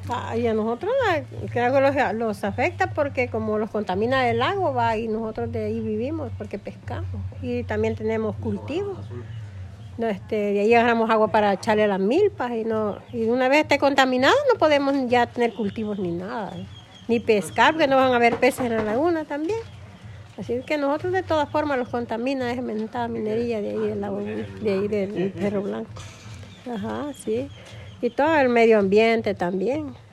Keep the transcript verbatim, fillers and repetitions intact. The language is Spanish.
Ah, y a nosotros ah, creo que los, los afecta porque como los contamina el agua, va, y nosotros de ahí vivimos porque pescamos. Y también tenemos cultivos. No, este, de ahí agarramos agua para echarle a las milpas y, no, y una vez esté contaminado no podemos ya tener cultivos ni nada, ¿eh? Ni pescar porque no van a haber peces en la laguna también. Así que nosotros de todas formas los contamina esa mentada minería de ahí del lago, de ahí del Cerro Blanco. Ajá, sí. Y todo el medio ambiente también.